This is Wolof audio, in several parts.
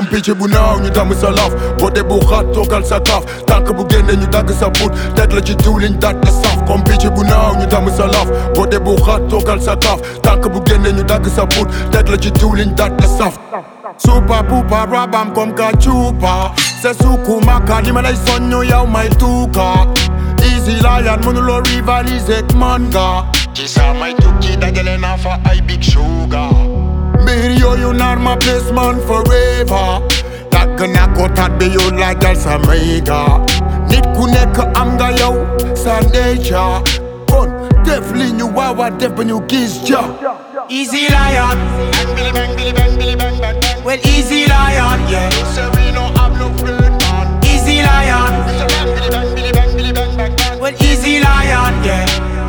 picc bu naaw ñu damm sa laf boo dee bu xaat toogal sa kaaf tànk bu génne ñu dagg sa put teg la ci diwliñ dat la saf comme picc bu naaw ñu damm sa laf boo dee bu xaat toogal sa kaaf tànk bu génne ñu dagg sa put teg la ci diwliñ dat la saf Super pupa rabam comme kachupa c'est suku maka li ma lay soññu yow may tuuka Easy Lion mënuloo rivaliser ak man nga ci saa may tukki dajale naa fa ay big sugar mbir yooyu naar ma place man forever yàgg naa ko tat bi yow laajal sa may ga nit ku nekk am nga yow sa nature kon def li ñu waawa def ba ñu gis ja Easy Lion, Billy bang, Billy bang, Billy bang, bang, bang. well Easy Lion, yeah. So we no have no friend, man. Easy Lion, So Billy bang, Billy bang, Billy bang, bang, bang. well Easy Lion, yeah.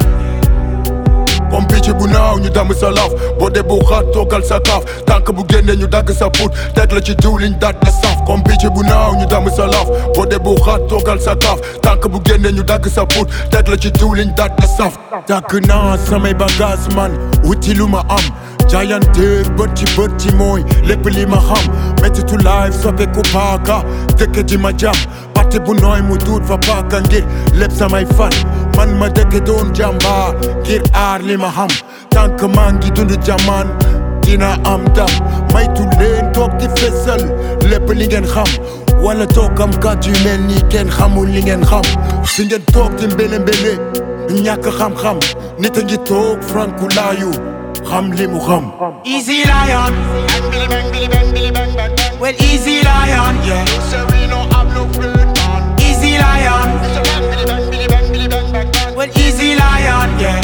Comme picc bu naaw ñu damm sa laf boo dee bu xaat toogal sa kaaf tànk bu génne ñu dagg sa put teg la ci diwliñ dat la saf comme picc bu naaw ñu damm sa laf boo dee bu xaat toogal sa kaaf tànk bu génne ñu dagg sa put teg la ci diwliñ dat la saf tàkk naa samay bagage man wuti lu ma am jaayanteeg bët ci mooy lépp li ma xam mettitu life soppeeku paaka dëkk di ma jam parti bu nooy mu duut fa paaka ngir lépp samay fan man ma dëkk doon jàmbaar ngir aar li ma xam tànk maa ngi dund jaman dina am dam maytu leen toog di fésal lépp li ngeen xam wala toog am kàddu yu mel ni kenn xamul li ngeen xam fi ngeen toog di mbele mbele ñàkk xam-xam nit a ngi toog franku laayu xam li mu xam Easy Lion, Billy bang, Billy bang, Billy bang, bang, bang. well Easy Lion, yeah. So we no have no friend, man. Easy Lion, So Billy bang, Billy bang, Billy bang, bang, bang. well Easy Lion, yeah.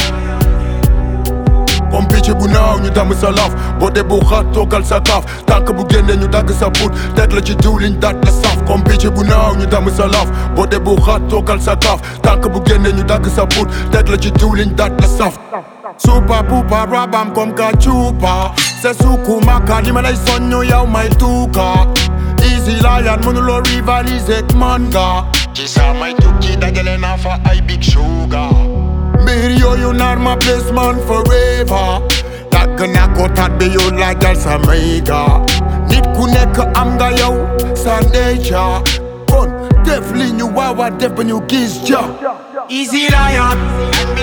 Comme picc bu naaw ñu damm sa laf boo dee bu xaat toogal sa kaaf tànk bu génne ñu dagg sa put teg la ci diwliñ dat la saf comme picc bu naaw ñu damm sa laf boo dee bu xaat toogal sa kaaf tànk bu génne ñu dagg sa put teg la ci diwliñ dat la saf Super pupa rabam comme kachupa c'est suku maka li ma lay soññu yow may tuuka Easy Lion mënuloo rivaliser ak man nga ci saa may tukki dajale naa fa ay big sugar mbir yooyu naar ma place man forever yàgg naa ko tat bi yow laajal sa may ga nit ku nekk am nga yow sa nature kon def li ñu waawa def ba ñu gis ja Easy Lion,